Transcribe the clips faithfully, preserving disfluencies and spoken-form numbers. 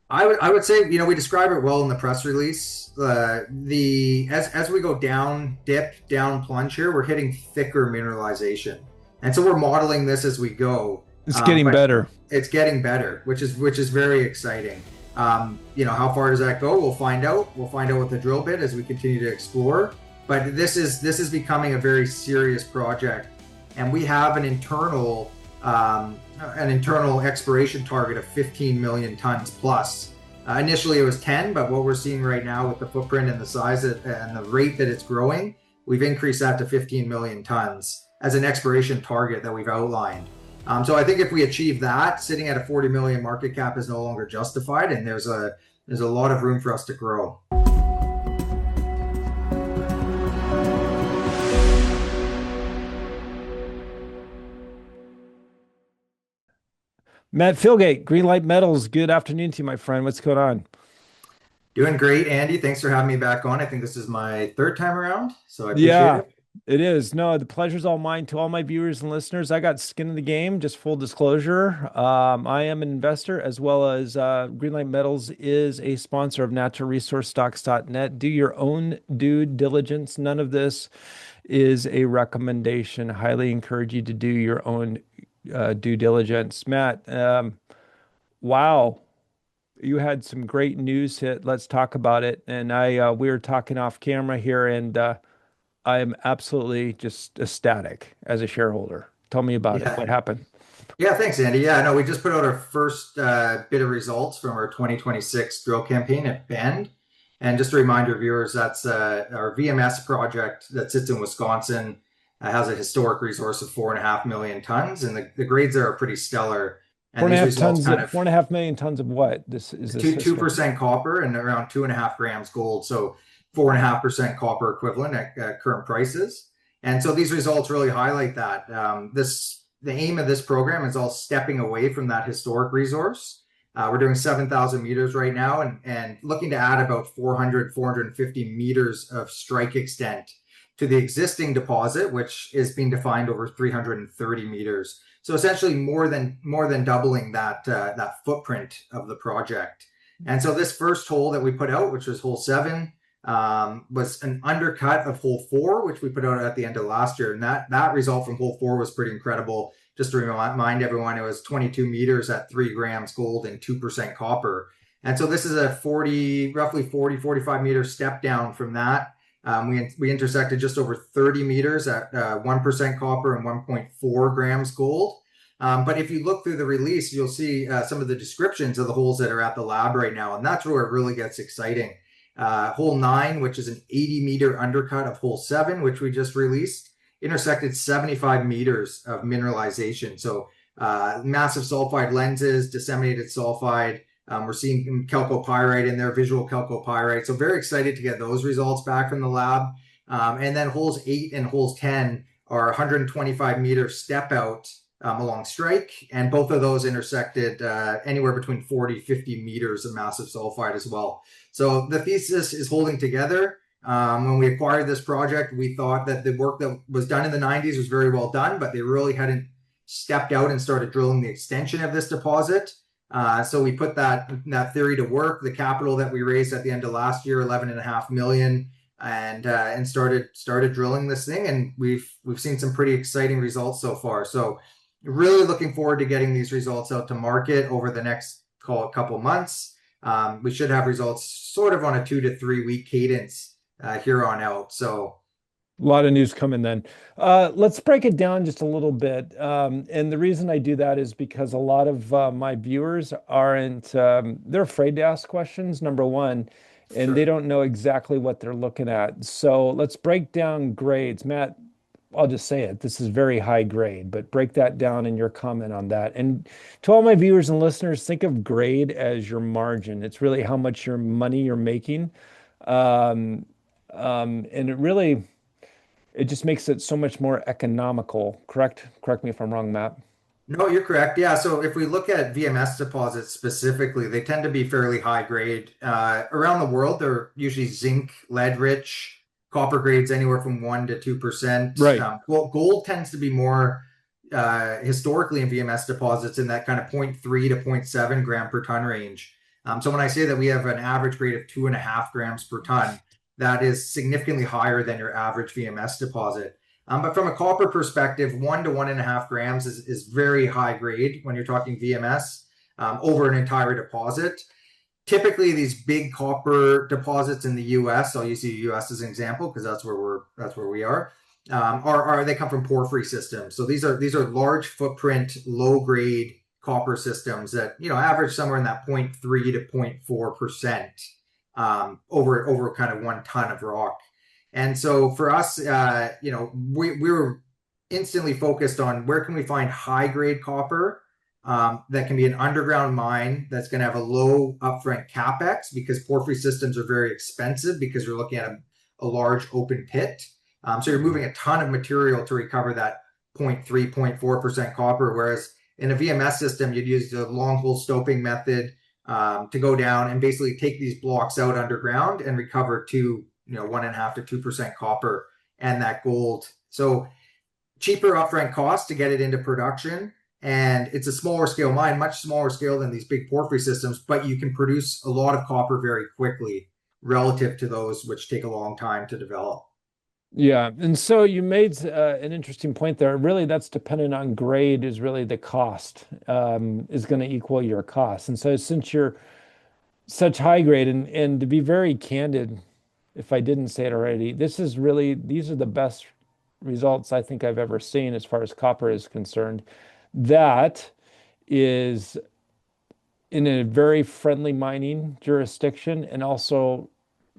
I would I would say, you know, we describe it well in the press release. Uh, the as as we go down dip, down plunge here, we're hitting thicker mineralization, and so we're modeling this as we go. It's Um, getting but better. it's getting better, which is which is very exciting. Um, you know, how far does that go? We'll find out. We'll find out with the drill bit as we continue to explore. But this is this is becoming a very serious project, and we have an internal um, an internal exploration target of fifteen million tons plus. Uh, initially, it was ten, but what we're seeing right now with the footprint and the size and the rate that it's growing, we've increased that to fifteen million tons as an exploration target that we've outlined. Um, so I think if we achieve that, sitting at a forty million market cap is no longer justified, and there's a there's a lot of room for us to grow. Matt Philgate, Greenlight Metals. Good afternoon to you, my friend. What's going on? Doing great, Andy. Thanks for having me back on. I think this is my third time around, so I appreciate Yeah, it. it is. No, the pleasure's all mine. To all my viewers and listeners, I got skin in the game. Just full disclosure, um, I am an investor as well as uh, Greenlight Metals is a sponsor of natural resource stocks dot net. Do your own due diligence. None of this is a recommendation. Highly encourage you to do your own uh, due diligence. Matt, um, wow. You had some great news hit. Let's talk about it. And I, uh, we were talking off camera here, and uh, I am absolutely just ecstatic as a shareholder. Tell me about it. Yeah. What happened? Yeah, thanks, Andy. Yeah, no, we just put out our first uh, bit of results from our twenty twenty-six drill campaign at Bend. And just to remind your viewers, that's uh, our V M S project that sits in Wisconsin, uh, has a historic resource of four and a half million tons, and the, the grades there are pretty stellar. Four And and a these half results tons, kind of four and a half million tons of what? This is this two two history. percent copper and around two and a half grams gold, so four and a half percent copper equivalent at, at current prices. And so these results really highlight that. Um, this the aim of this program is all stepping away from that historic resource. Uh, we're doing seven thousand meters right now, and and looking to add about four hundred four hundred fifty meters of strike extent to the existing deposit, which is being defined over three hundred thirty meters. So essentially, more than more than doubling that uh, that footprint of the project. And so this first hole that we put out, which was hole seven, um, was an undercut of hole four, which we put out at the end of last year. And that that result from hole four was pretty incredible. Just to remind everyone, it was twenty-two meters at three grams gold and two percent copper. And so this is a forty, roughly forty, forty-five meter step down from that. Um, we, we intersected just over thirty meters at uh, one percent copper and one point four grams gold. Um, but if you look through the release, you'll see uh, some of the descriptions of the holes that are at the lab right now. And that's where it really gets exciting. Uh, hole nine, which is an eighty meter undercut of hole seven, which we just released, intersected seventy-five meters of mineralization. So uh, massive sulfide lenses, disseminated sulfide. Um, we're seeing chalcopyrite in there, visual chalcopyrite. So very excited to get those results back from the lab. Um, and then holes eight and holes ten are one hundred twenty-five meter step out um, along strike. And both of those intersected uh, anywhere between forty, fifty meters of massive sulfide as well. So the thesis is holding together. Um, when we acquired this project, we thought that the work that was done in the nineties was very well done, but they really hadn't stepped out and started drilling the extension of this deposit. Uh, so we put that that theory to work. The capital that we raised at the end of last year, eleven and a half million, and uh, and started started drilling this thing, and we've we've seen some pretty exciting results so far. So really looking forward to getting these results out to market over the next call it couple months. Um, we should have results sort of on a two to three week cadence uh, here on out. So A lot of news coming then. Uh, let's break it down just a little bit. Um, and the reason I do that is because a lot of uh, my viewers aren't, um, they're afraid to ask questions, number one, and they sure. don't know exactly what they're looking at. So let's break down grades. Matt, I'll just say it. This is very high grade, but break that down in your comment on that. And to all my viewers and listeners, think of grade as your margin. It's really how much your money you're making. Um, um, and it really, it just makes it so much more economical. Correct? Correct me if I'm wrong, Matt. No, you're correct. Yeah. So if we look at V M S deposits specifically, they tend to be fairly high grade. Uh, around the world, they're usually zinc, lead rich, copper grades anywhere from one to two percent. Right. Um, well, gold tends to be more uh, historically in V M S deposits in that kind of zero point three to zero point seven gram per ton range. Um, so when I say that we have an average grade of two and a half grams per ton, that is significantly higher than your average V M S deposit. Um, but from a copper perspective, one to one and a half grams is, is very high grade when you're talking V M S um, over an entire deposit. Typically, these big copper deposits in the U S, I'll use the U S as an example because that's where we're that's where we are. Um, are, are they come from porphyry systems? So these are these are large footprint, low grade copper systems that you know average somewhere in that zero point three to zero point four percent um, over over kind of one ton of rock. And so for us, uh, you know, we we were instantly focused on where can we find high grade copper um, that can be an underground mine that's going to have a low upfront capex because porphyry systems are very expensive because you're looking at a, a large open pit. Um, so you're moving a ton of material to recover that zero point three, zero point four percent copper, whereas in a V M S system, you'd use the long hole stoping method um, to go down and basically take these blocks out underground and recover to you know one and a half to two percent copper and that gold. So cheaper upfront cost to get it into production, and it's a smaller scale mine, much smaller scale than these big porphyry systems, but you can produce a lot of copper very quickly relative to those which take a long time to develop. Yeah, and so you made uh, an interesting point there. Really, that's dependent on grade is really the cost um, is going to equal your cost. And so since you're such high grade, and and to be very candid, if I didn't say it already, this is really these are the best results I think I've ever seen as far as copper is concerned. That is in a very friendly mining jurisdiction and also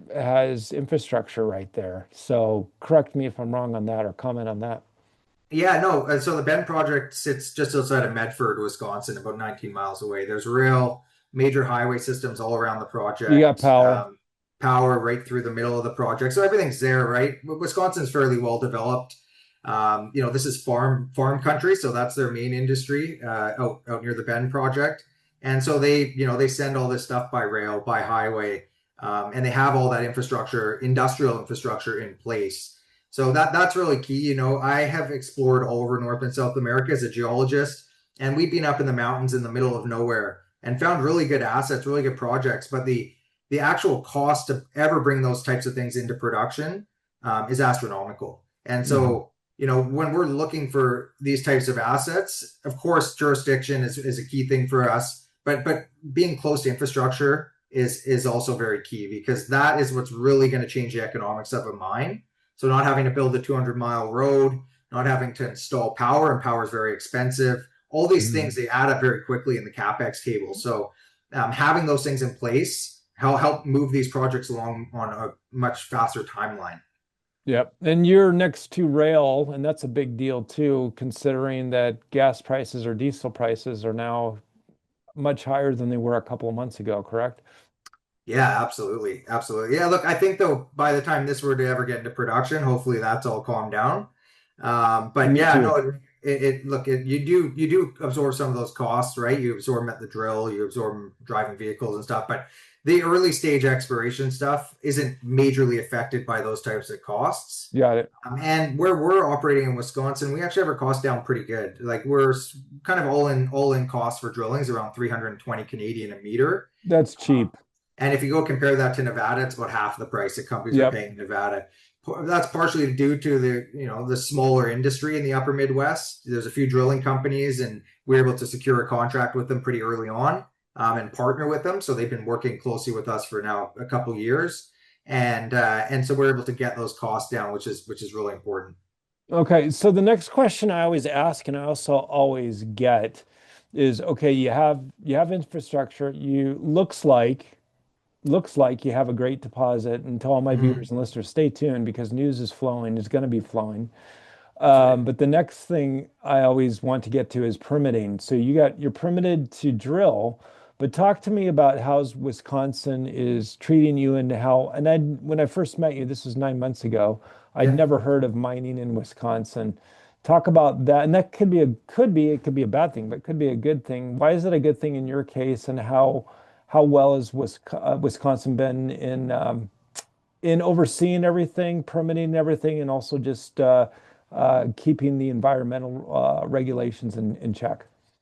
has infrastructure right there. So correct me if I'm wrong on that or comment on that. Yeah, no. uh, So the Bend project sits just outside of Medford, Wisconsin, about nineteen miles away. There's real major highway systems all around the You got project, power. um, power right through the middle of the project. So everything's there, right? Wisconsin's fairly well developed. Um, you know, this is farm farm country, so that's their main industry uh, out out near the Bend project. And so they, you know, they send all this stuff by rail, by highway, um, and they have all that infrastructure, industrial infrastructure in place. So that that's really key. You know, I have explored all over North and South America as a geologist, and we've been up in the mountains in the middle of nowhere and found really good assets, really good projects. But the the actual cost to ever bring those types of things into production um, is astronomical. And Mhm. so, you know, when we're looking for these types of assets, of course, jurisdiction is, is a key thing for us. But but being close to infrastructure is is also very key because that is what's really going to change the economics of a mine. So not having to build a two hundred mile road, not having to install power, and power is very expensive. All these things Mhm. they add up very quickly in the capex table. So um, having those things in place help help move these projects along on a much faster timeline. Yep. And you're next to rail, and that's a big deal too, considering that gas prices or diesel prices are now much higher than they were a couple of months ago, correct? Yeah, absolutely, absolutely. Yeah, look, I think though by the time this were to ever get into production, hopefully that's all calmed down. Um, but Me yeah, too. no, it, it, it look, it, you do you do absorb some of those costs, right? You absorb them at the drill, you absorb them driving vehicles and stuff. But the early stage exploration stuff isn't majorly affected by those types of costs. Got it. Um, and where we're operating in Wisconsin, we actually have our cost down pretty good. Like we're kind of all in all in cost for drilling is around three hundred twenty Canadian a meter. That's cheap. And if you go compare that to Nevada, it's about half the price that companies are Yep. paying in Nevada. That's partially due to the you know the smaller industry in the upper Midwest. There's a few drilling companies, and we are able to secure a contract with them pretty early on um, and partner with them. So they've been working closely with us for now a couple years, and uh, and so we're able to get those costs down, which is which is really important. Okay, so the next question I always ask and I also always get is okay, you have you have infrastructure, you looks like looks like you have a great deposit. And to all my Mhm. viewers and listeners, stay tuned because news is flowing, is going to be flowing. That's right. Um, but the next thing I always want to get to is permitting. So you got you're permitted to drill, but talk to me about how Wisconsin is treating you and how. And I, when I first met you, this was nine months ago. I'd Yeah. never heard of mining in Wisconsin. Talk about that, and that could be a could be it could be a bad thing, but it could be a good thing. Why is it a good thing in your case, and how how well has Wis- uh, Wisconsin been in um, in overseeing everything, permitting everything, and also just uh, uh, keeping the environmental uh, regulations in, in check.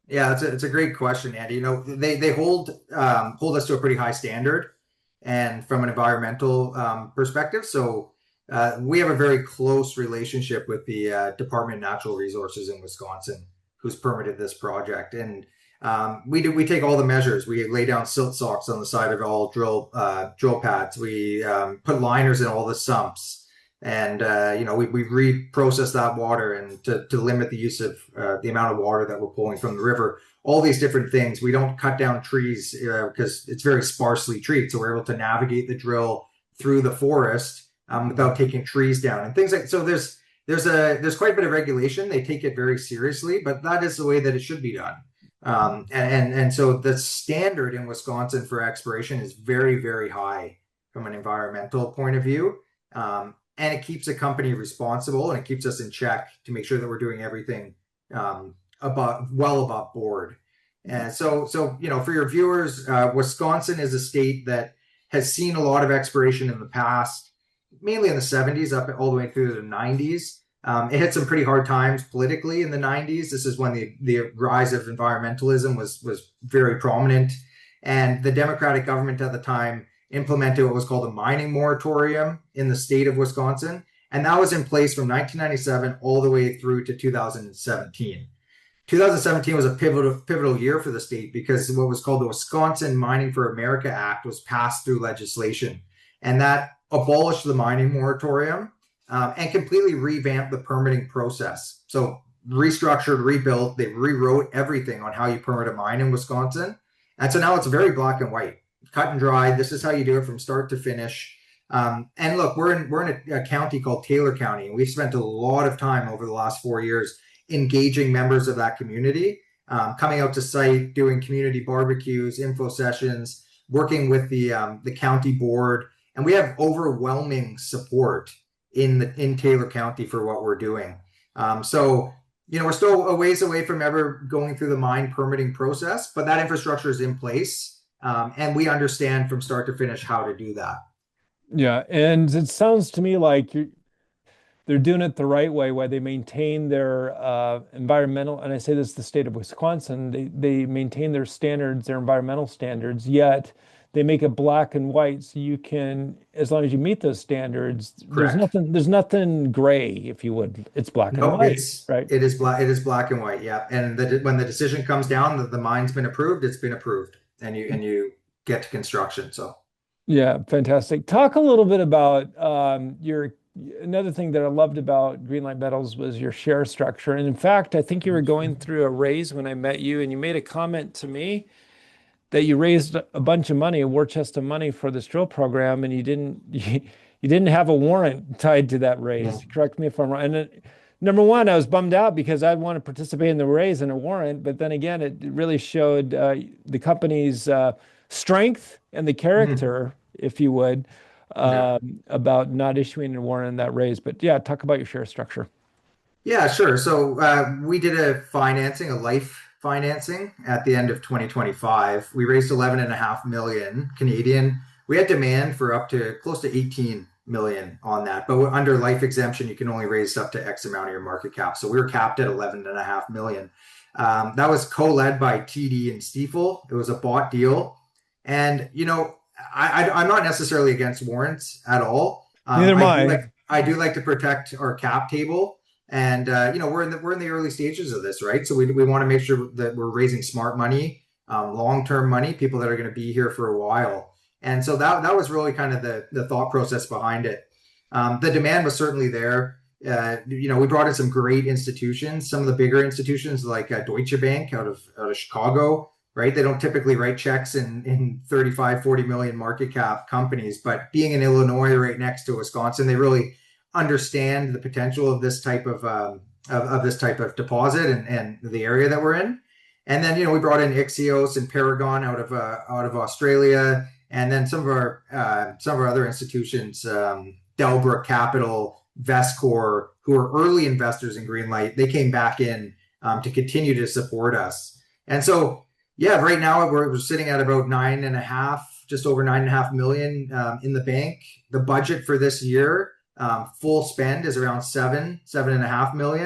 Yeah, it's a, it's a great question, Andy. You know, they they hold um, hold us to a pretty high standard, and from an environmental um, perspective. So uh, we have a very close relationship with the uh, Department of Natural Resources in Wisconsin, who's permitted this project, and um, we do we take all the measures. We lay down silt socks on the side of all drill uh, drill pads. We um, put liners in all the sumps. And uh, you know we we reprocess that water and to, to limit the use of uh, the amount of water that we're pulling from the river. All these different things. We don't cut down trees uh, because it's very sparsely treed, so we're able to navigate the drill through the forest um, without taking trees down and things like. So there's there's a there's quite a bit of regulation. They take it very seriously, but that is the way that it should be done. Um, and, and and so the standard in Wisconsin for exploration is very very high from an environmental point of view. Um, and it keeps a company responsible and it keeps us in check to make sure that we're doing everything um, above, well above board. And so, so you know, for your viewers, uh, Wisconsin is a state that has seen a lot of exploration in the past, mainly in the seventies up all the way through the nineties. Um, it hit some pretty hard times politically in the nineties. This is when the, the rise of environmentalism was was very prominent, and the Democratic government at the time implemented what was called a mining moratorium in the state of Wisconsin. And that was in place from nineteen ninety-seven all the way through to two thousand seventeen. two thousand seventeen was a pivotal, pivotal year for the state because what was called the Wisconsin Mining for America Act was passed through legislation. And that abolished the mining moratorium um, and completely revamped the permitting process. So restructured, rebuilt, they rewrote everything on how you permit a mine in Wisconsin. And so now it's very black and white. Cut and dry. This is how you do it from start to finish. Um, and look, we're in we're in a, a county called Taylor County, and we've spent a lot of time over the last four years engaging members of that community, um, coming out to site, doing community barbecues, info sessions, working with the um, the county board, and we have overwhelming support in the in Taylor County for what we're doing. Um, so you know, we're still a ways away from ever going through the mine permitting process, but that infrastructure is in place. Um, and we understand from start to finish how to do that. Yeah, and it sounds to me like you're, they're doing it the right way, where they maintain their uh, environmental, and I say this is the state of Wisconsin, they, they maintain their standards, their environmental standards, yet they make it black and white so you can, as long as you meet those standards, there's Correct. nothing, there's nothing gray, if you would. It's black and No, white, it's right? it is black. It is black and white. Yeah, and the, when the decision comes down that the mine's been approved, it's been approved, and you and you get to construction. So Yeah, fantastic. Talk a little bit about um, your another thing that I loved about Greenlight Metals was your share structure. And in fact, I think you were going through a raise when I met you, and you made a comment to me that you raised a bunch of money, a war chest of money for this drill program, and you didn't you, you didn't have a warrant tied to that raise. yeah. Correct me if I'm wrong. And it, number one, I was bummed out because I want to participate in the raise and a warrant, but then again, it really showed uh, the company's uh, strength and the Mhm. character, if you would, Yeah. um, about not issuing a warrant in that raise. But yeah, talk about your share structure. Yeah, sure. So uh, we did a financing, a life financing at the end of twenty twenty-five. We raised eleven and a half million Canadian. We had demand for up to close to eighteen million on that, but under life exemption, you can only raise up to X amount of your market cap. So we were capped at eleven and a half million. Um, that was co-led by T D and Stifel. It was a bought deal. And, you know, I, I, I'm not necessarily against warrants at all. Um, Neither am I do I. like I do like to protect our cap table. And uh, you know, we're in the we're in the early stages of this, right? So we we want to make sure that we're raising smart money, um, long term money, people that are going to be here for a while. And so that that was really kind of the the thought process behind it. Um, the demand was certainly there. Uh, you know, we brought in some great institutions, some of the bigger institutions like uh, Deutsche Bank out of out of Chicago, right? They don't typically write checks in in thirty-five, forty million market cap companies, but being in Illinois right next to Wisconsin, they really understand the potential of this type of um, of, of this type of deposit and, and the area that we're in. And then you know we brought in Ixios and Paragon out of uh, out of Australia, and then some of our uh, some of our other institutions, um, Delbrook Capital, Vescor, who are early investors in Greenlight. They came back in um, to continue to support us. And so yeah, right now we're, we're sitting at about nine and a half, just over nine and a half million um, in the bank. The budget for this year, um, full spend is around seven, seven and a half million.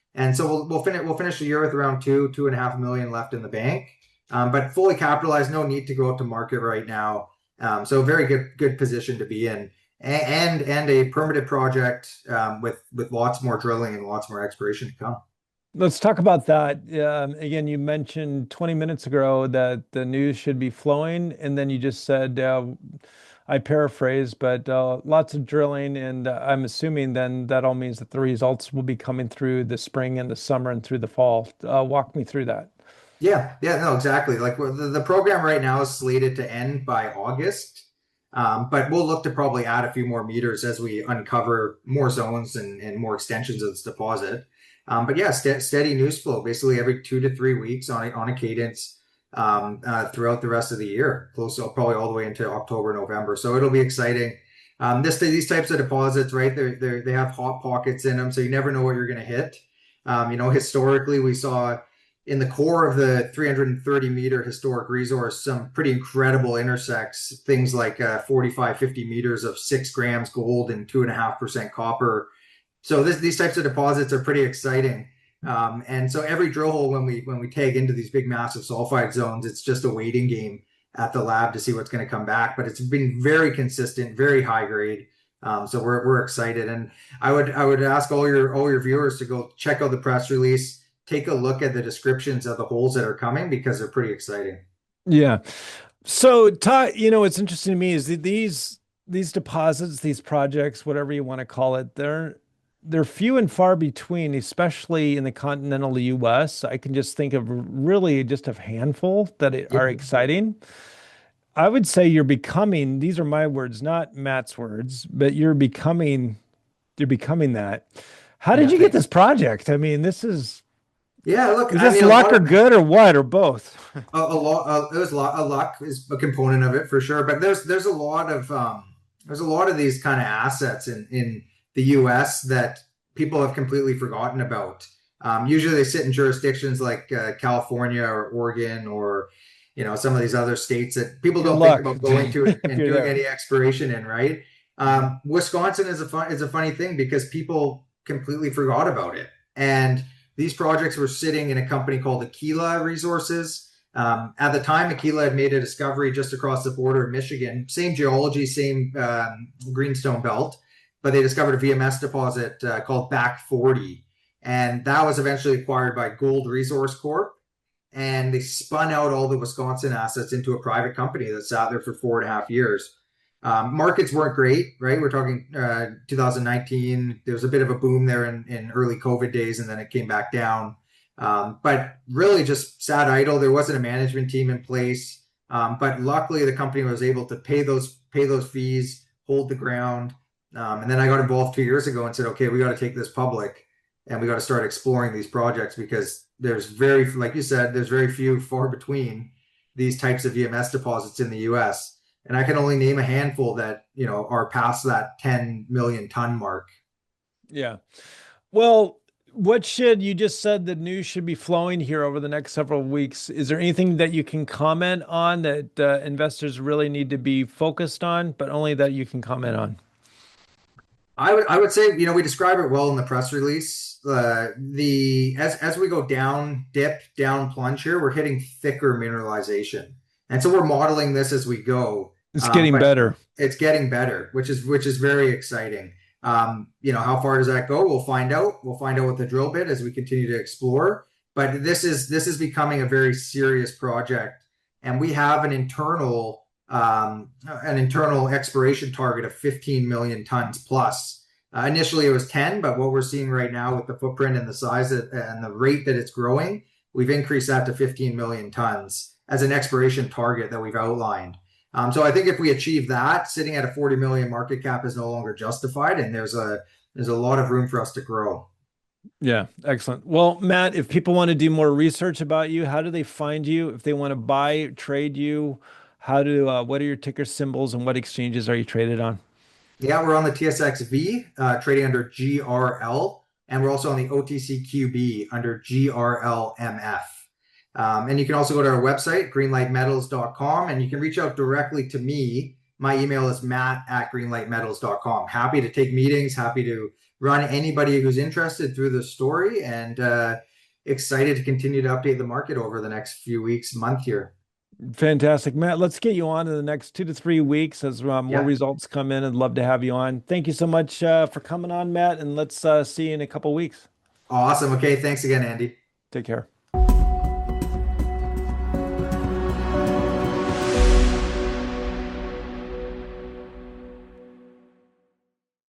And so we'll we'll finish we'll finish the year with around two two and a half million left in the bank, um, but fully capitalized. No need to go out to market right now. Um, so very good good position to be in, and and a permitted project um, with with lots more drilling and lots more exploration to come. Let's talk about that. Um, again, you mentioned twenty minutes ago that the news should be flowing, and then you just said, uh, I paraphrase, but uh, lots of drilling, and uh, I'm assuming then that all means that the results will be coming through the spring and the summer and through the fall. Uh, walk me through that. Yeah, yeah, no, exactly. Like the, the program right now is slated to end by August, um, but we'll look to probably add a few more meters as we uncover more zones and, and more extensions of this deposit. Um, but yeah, st steady news flow, basically every two to three weeks on a, on a cadence um, uh, throughout the rest of the year, close to probably all the way into October, November. So it'll be exciting. Um, this these types of deposits, right? They they they have hot pockets in them, so you never know what you're going to hit. Um, you know, historically, we saw in the core of the three hundred thirty meter historic resource some pretty incredible intersects, things like uh, forty-five, fifty meters of six grams gold and two and a half percent copper. So this, these types of deposits are pretty exciting. Um, and so every drill hole, when we when we tag into these big massive sulfide zones, it's just a waiting game at the lab to see what's going to come back. But it's been very consistent, very high grade. Um, so we're we're excited. And I would I would ask all your all your viewers to go check out the press release, take a look at the descriptions of the holes that are coming because they're pretty exciting. Yeah. So, Ty, you know, what's interesting to me is that these these deposits, these projects, whatever you want to call it, they're they're few and far between, especially in the continental U S. I can just think of really just a handful that Yeah. are exciting. I would say you're becoming, these are my words, not Matt's words, but you're becoming you're becoming that. How did Yeah, you get thanks. this project? I mean, this is Yeah, look, is I this mean, a luck lot or of good or what or both? a, a lot. Uh, there's a lot. A luck is a component of it for sure, but there's there's a lot of um, there's a lot of these kind of assets in in the U S that people have completely forgotten about. Um, usually, they sit in jurisdictions like uh, California or Oregon or you know some of these other states that people Your don't think luck about going to if and you're doing there. any exploration in, right? Um, Wisconsin is a fun is a funny thing because people completely forgot about it, and these projects were sitting in a company called Aquila Resources. Um, at the time, Aquila had made a discovery just across the border of Michigan, same geology, same um, greenstone belt, but they discovered a V M S deposit uh, called Back forty. And that was eventually acquired by Gold Resource Corp. And they spun out all the Wisconsin assets into a private company that sat there for four and a half years. Um, markets weren't great, right? We're talking uh, two thousand nineteen. There was a bit of a boom there in, in early COVID days, and then it came back down. Um, but really just sat idle. There wasn't a management team in place. Um, but luckily, the company was able to pay those pay those fees, hold the ground. Um, and then I got involved two years ago and said, okay, we got to take this public, and we got to start exploring these projects because there's very, like you said, there's very few far between these types of V M S deposits in the U S. And I can only name a handful that, you know, are past that ten million ton mark. Yeah. Well, what should you just said the news should be flowing here over the next several weeks? Is there anything that you can comment on that uh, investors really need to be focused on, but only that you can comment on? I would I would say, you know, we describe it well in the press release. Uh, the as as we go down dip, down plunge here, we're hitting thicker mineralization. And so we're modeling this as we go. It's Um, getting but better. it's getting better, which is which is very exciting. Um, you know, how far does that go? We'll find out. We'll find out with the drill bit as we continue to explore. But this is this is becoming a very serious project, and we have an internal um, an internal exploration target of fifteen million tons plus. Uh, initially, it was ten, but what we're seeing right now with the footprint and the size that, and the rate that it's growing, we've increased that to fifteen million tons as an exploration target that we've outlined. Um, so I think if we achieve that, sitting at a forty million market cap is no longer justified, and there's a there's a lot of room for us to grow. Yeah, excellent. Well, Matt, if people want to do more research about you, how do they find you? If they want to buy, trade you, how do uh, what are your ticker symbols and what exchanges are you traded on? Yeah, we're on the T S X V, uh, trading under G R L, and we're also on the O T C Q B under G R L M F. Um, and you can also go to our website, greenlight metals dot com, and you can reach out directly to me my email is matt at greenlightmetals dot com. Happy to take meetings, happy to run anybody who's interested through the story, and uh, excited to continue to update the market over the next few weeks, month here. Fantastic, Matt. Let's get you on in the next two to three weeks as uh, more Yeah. results come in. I'd love to have you on. Thank you so much uh, for coming on, Matt, and let's uh, see you in a couple weeks. Awesome. Okay. Thanks again, Andy. Take care.